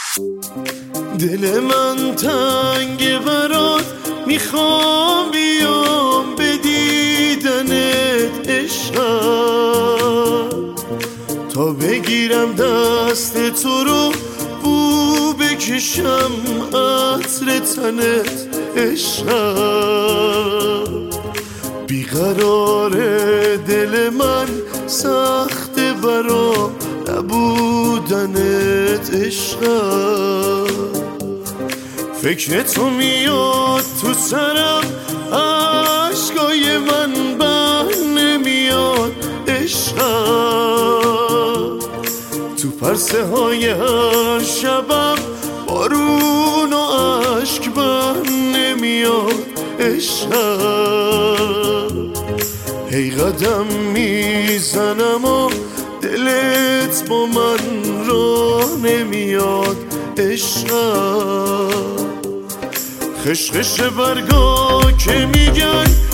دل من تنگ برات، میخوام بیام به دیدنت عشقم، تا بگیرم دست تو رو بو بکشم عطر تنت عشقم. بیقرار دل من سخت برام نبودنت عشقم. فکر تو میاد تو سرم، عشقای من بر نمیاد عشقم. تو پرسه های هر شبم بارون و عشق بر نمیاد عشقم. هی قدم میزنم و دلت با من را نمیاد عشقم. خشخش برگا که میگن